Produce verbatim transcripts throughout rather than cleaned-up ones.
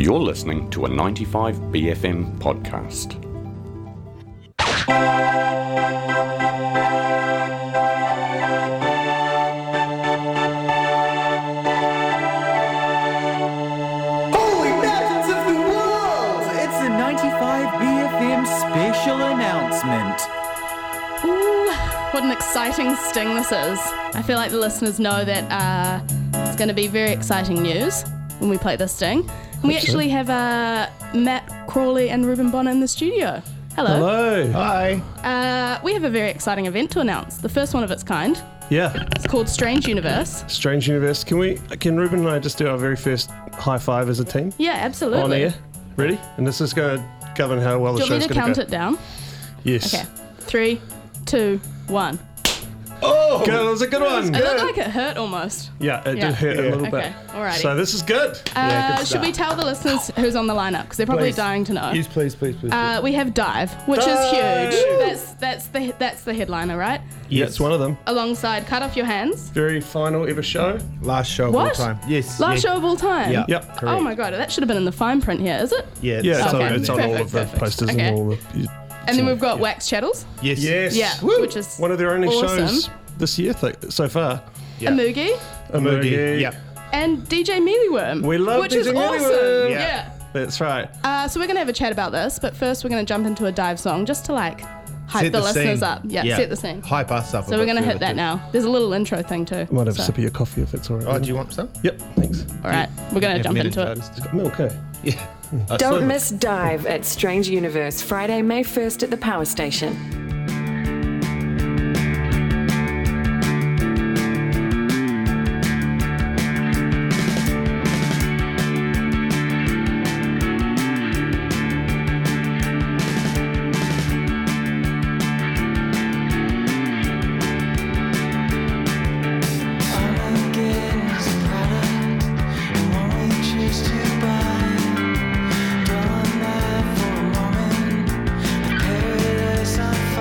You're listening to a ninety-five B F M podcast. Holy mountains of the world! It's the ninety-five B F M special announcement. Ooh, what an exciting sting this is. I feel like the listeners know that uh, it's going to be very exciting news when we play this sting. And we actually have uh, Matt Crawley and Ruben Bonner in the studio. Hello. Hello. Hi. Uh, we have a very exciting event to announce, the first one of its kind. Yeah. It's called Strange Universe. Strange Universe. Can we? Can Ruben and I just do our very first high five as a team Yeah, absolutely. on air? Ready? And this is going to govern how well the Do you want show's me to going count go. it down? Yes. Okay. Three, two, one. Oh, good. That was a good one. It looked like it hurt almost. Yeah, it Yeah. did hurt a little Okay, bit. alrighty. So this is good. Uh, good should we start. tell the listeners who's on the lineup? Because they're probably Please. dying to know. Yes, please, please, please. Uh, we have Dive, which Dive! is huge. That's that's the that's the headliner, right? Yeah, it's one of them. Alongside Cut Off Your Hands. Very final ever show. Last show of What? all time. Yes. Last yeah. show of all time. Yeah. Yep. Correct. Oh my god, that should have been in the fine print here, is it? Yeah. Yeah, it's, Okay, on, it's on all perfect, of the perfect. posters Okay. and all the. And then we've got Wax Chattels. Yes. Yes. Yeah, Woo! which is one of their only awesome. shows this year th- so far. Yeah. A Moogie. A Moogie. Yeah. And D J Mealyworm. We love which D J is awesome. Mealyworm. Yeah. Yeah. yeah. That's right. Uh, so we're gonna have a chat about this, but first we're gonna jump into a Dive song just to like hype Set the, the listeners scene. up. Yeah, Yeah. set the scene. Hype us up. So we're gonna hit that now. There's a little intro thing too. I might have so. a sip of your coffee if that's all right. Oh, do you want some? Yep, thanks. All right, we're gonna jump into it. It's got milk, eh? Yeah. I Don't swim. miss Dive at Strange Universe, Friday, May first at the Power Station. Paradise on fire.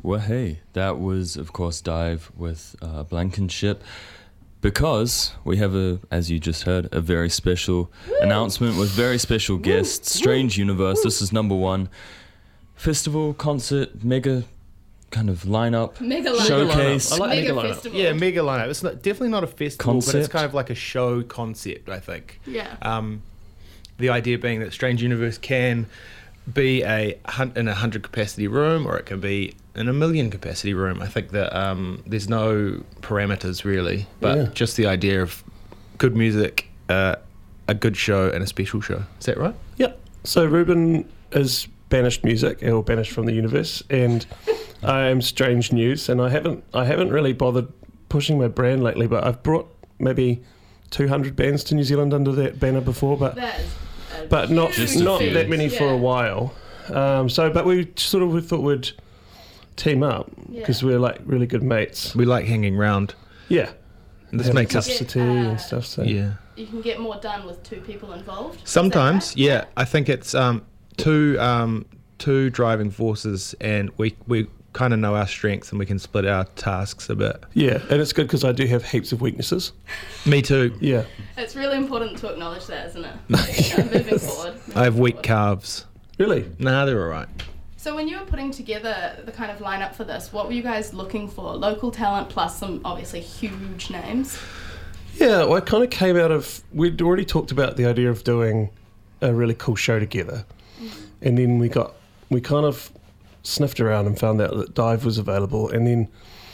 Well, hey, that was, of course, Dive with uh, Blankenship, because we have a, as you just heard, a very special Woo! announcement with very special guests. Woo! Strange Universe, Woo! This is number one. Festival, concert, mega kind of lineup, mega lineup. showcase. I like mega, mega festival. lineup. Yeah, mega lineup. It's not, definitely not a festival, Concept. but it's kind of like a show concept, I think. Yeah. Um, the idea being that Strange Universe can be a hun- in a hundred capacity room, or it can be in a million capacity room. I think that um, there's no parameters really, but Yeah. just the idea of good music, uh, a good show, and a special show. Is that right? Yep. So Ruben is banished music, or banished from the universe, and I am Strange News, and I haven't I haven't really bothered pushing my brand lately, but I've brought maybe two hundred bands to New Zealand under that banner before, but That is a but not huge not feat. that many for Yeah. a while. Um, so, but we sort of we thought we'd team up because Yeah. we're like really good mates. We like hanging around. Yeah, And this Have makes cups us. of tea Uh, and stuff. So Yeah. You can get more done with two people involved. Is Sometimes, that right? yeah. I think it's um, two um, two driving forces, and we we kind of know our strengths, and we can split our tasks a bit. yeah, and it's good because I do have heaps of weaknesses. Me too. Yeah, It's really important to acknowledge that, isn't it? Yeah, moving forward. moving I have weak forward. calves. really. Nah, they're all right. So when you were putting together the kind of lineup for this, what were you guys looking for? Local talent plus some obviously huge names. Yeah, well, I kind of came out of, we'd already talked about the idea of doing a really cool show together. And then we got, we kind of sniffed around and found out that Dive was available. And then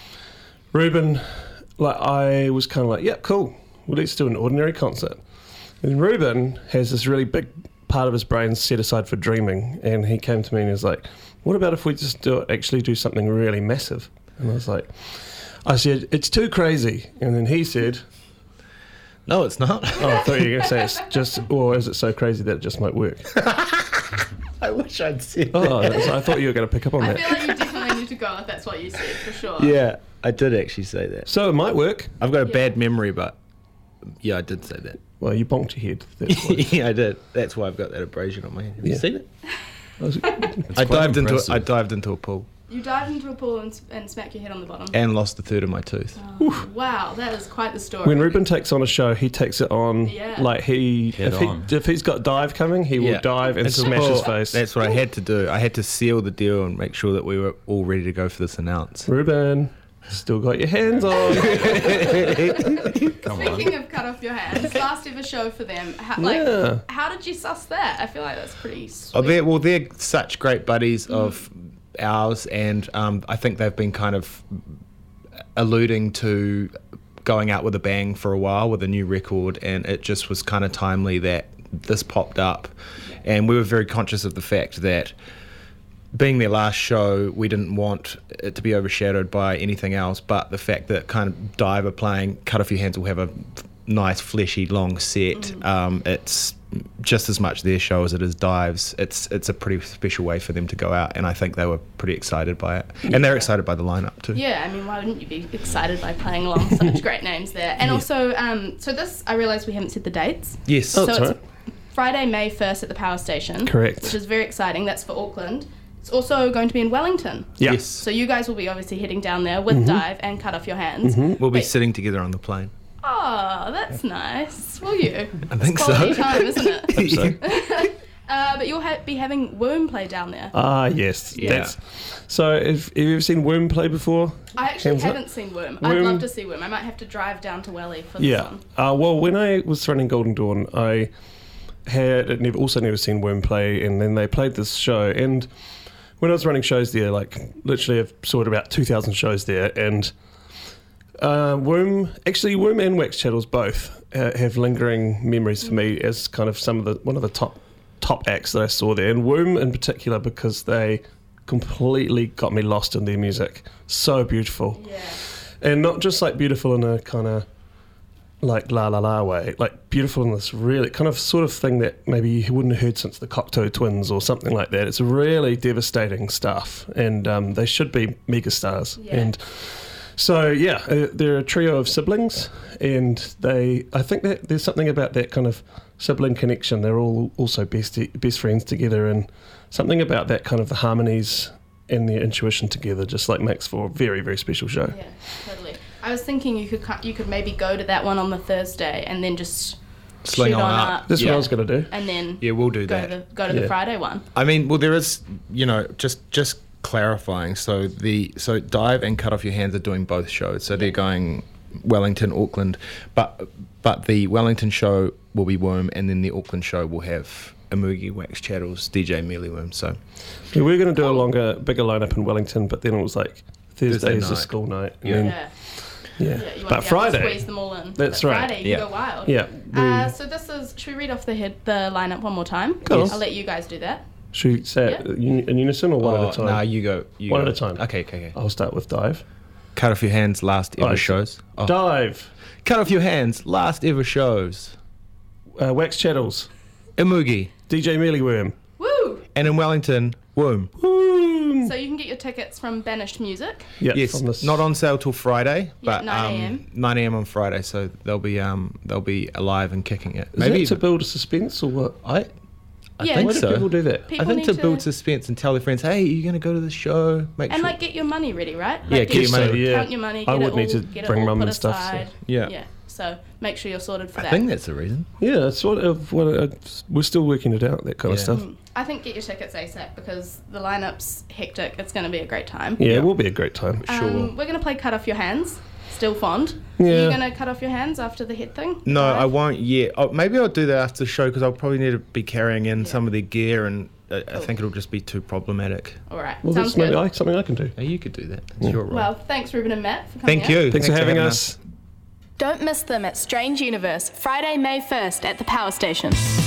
Ruben, like, I was kind of like, yeah, cool. Well, let's do an ordinary concert. And Ruben has this really big part of his brain set aside for dreaming. And he came to me and he was like, what about if we just do it, actually do something really massive? And I was like, I said, it's too crazy. And then he said, No, it's not. oh, I thought you were going to say it's just, or is it so crazy that it just might work? I wish I'd said Oh, that's- I thought you were going to pick up on I that. feel like you definitely need to go if that's what you said, for sure. Yeah, I did actually say that. So it might work. I've got a Yeah. bad memory, but yeah, I did say that. Well, you bonked your head. That's why. Yeah, I did. That's why I've got that abrasion on my hand. Have you Yeah. seen it? I was- I quite dived into a, impressive. I dived into a pool You dived into a pool and, s- and smacked your head on the bottom. and lost a third of my tooth. Oh, wow, that is quite the story. when Ruben takes on a show, he takes it on Yeah. like he Head if, he on. if he's got Dive coming, he will dive and Into a smash pool. his face. That's what I had to do. I had to seal the deal and make sure that we were all ready to go for this announce. Ruben, still got your hands on. Come on. Speaking of cut off your hands, last ever show for them. How, like, Yeah. how did you suss that? I feel like that's pretty sweet. Oh, they're, well, they're such great buddies of ours, and um, I think they've been kind of alluding to going out with a bang for a while with a new record, and it just was kind of timely that this popped up, and we were very conscious of the fact that being their last show, we didn't want it to be overshadowed by anything else, but the fact that kind of Dive are playing Cut Off Your Hands will have a nice, fleshy, long set. Um, it's just as much their show as it is Dive's. It's it's a pretty special way for them to go out, and I think they were pretty excited by it. And they're excited by the lineup too. Yeah, I mean, why wouldn't you be excited by playing along with such great names there? And also, um, so this, I realise we haven't said the dates. Yes. Oh, so that's it's right. Friday, May first at the Power Station. Correct. Which is very exciting. That's for Auckland. It's also going to be in Wellington. Yeah. Yes. So you guys will be obviously heading down there with Mm-hmm. Dive and Cut Off Your Hands. We'll be Wait. sitting together on the plane. Oh, that's nice. Will you? I think It's quality so. time, isn't it? So- Uh, but you'll ha- be having Womb play down there. Ah, yes. Yeah. That's, so, if, have you ever seen Worm play before? I actually Hands up. haven't seen Worm. I'd Worm- love to see Worm. I might have to drive down to Welly for this Yeah. one. Uh, well, when I was running Golden Dawn, I had never, also never seen Worm play, and then they played this show. And when I was running shows there, like literally, I've saw about two thousand shows there, and uh, Worm, actually, Worm and Wax Channels both uh, have lingering memories for me as kind of some of the one of the top top acts that I saw there, and Worm in particular because they completely got me lost in their music. So beautiful. Yeah. And not just like beautiful in a kind of like la la la way, like beautiful in this really kind of sort of thing that maybe you wouldn't have heard since the Cocteau Twins or something like that. It's really devastating stuff, and um, they should be megastars. Yeah. And so yeah, uh, they're a trio of siblings, and they I think that there's something about that kind of sibling connection. They're all also best best friends together, and something about that kind of the harmonies and their intuition together just like makes for a very, very special show. Yeah, totally. I was thinking you could cu- you could maybe go to that one on the Thursday and then just Sling shoot on on up. up. That's Yeah. what I was going to do. And then Yeah, we'll do go that. to, go to Yeah. the Friday one. I mean, well, there is, you know, just just clarifying. So the so Dive and Cut Off Your Hands are doing both shows. So they're going Wellington, Auckland, but but the Wellington show will be Worm, and then the Auckland show will have Imugi, Wax Chattels, D J Mealy Worm. So Yeah, we were going to do a longer, bigger lineup in Wellington, but then it was like Thursday Thursday is a night. school night. And Yeah. then, Yeah. yeah. Yeah, you want But to be able to Friday, squeeze them all in. That's But right. Friday, you Yeah. go wild. yeah. We, Uh, so this is. Should we read off the head, the lineup one more time? Go on. I'll let you guys do that. should we say it in in unison or one Oh, at a time? Nah, you go. You One go. at a time. Okay, okay, okay. I'll start with Dive. Cut Off Your Hands, last ever Oh, shows. Oh. Dive. Cut Off Your Hands, last ever shows. Uh, Wax Chattels. Imugi, D J Mealyworm. Woo! and in Wellington, Worm. Woo! So you can get your tickets from Banished Music. Yeah, Yes, from this. not on sale till Friday, Yeah, but nine um, a.m. nine a.m. on Friday, so they'll be um they'll be alive and kicking it. Is Maybe that to even- build a suspense or what? I I Yeah. think Why do so. people do that? People I think need to to build suspense and tell their friends, hey, you're going to go to the show. Make And sure. like get your money ready, right? Yeah, Like, get your money- So, yeah. Count your money. I Get would it need all, to get it bring all mum put and stuff, so- aside. Yeah. Yeah. So make sure you're sorted for I that. think that's the reason. Yeah, it's sort of what uh, we're still working it out. That kind of Yeah. stuff. I think get your tickets ASAP because the lineup's hectic. It's going to be a great time. Yeah, it will be a great time. Sure. Um, we're going to play Cut Off Your Hands. Still fond. Yeah. Are you going to cut off your hands after the head thing? No, Right? I won't yet. Oh, maybe I'll do that after the show because I'll probably need to be carrying in Yeah. some of their gear, and I, I Cool. think it'll just be too problematic. All right. Well, Sounds that's maybe good. I, something I can do. Hey, you could do that. That's your role. Well, thanks, Ruben and Matt, for coming Thank out. you. Thanks, for having us. Don't miss them at Strange Universe, Friday, May first at the Power Station.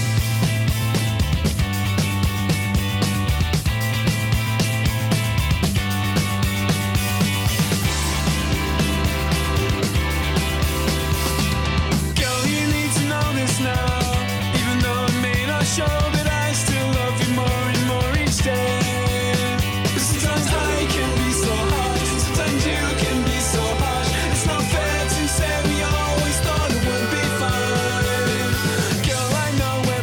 Girl, you need to know this now. Even though it may not show, but I still love you more and more each day. But sometimes I can be so harsh, and sometimes you can be so harsh. It's not fair to say we always thought it would be fine. Girl, I know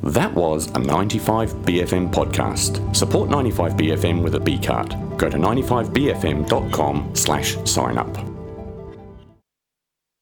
That was a ninety-five B F M podcast. Support ninety-five B F M with a B card. Go to ninety-five B F M dot com slash sign up.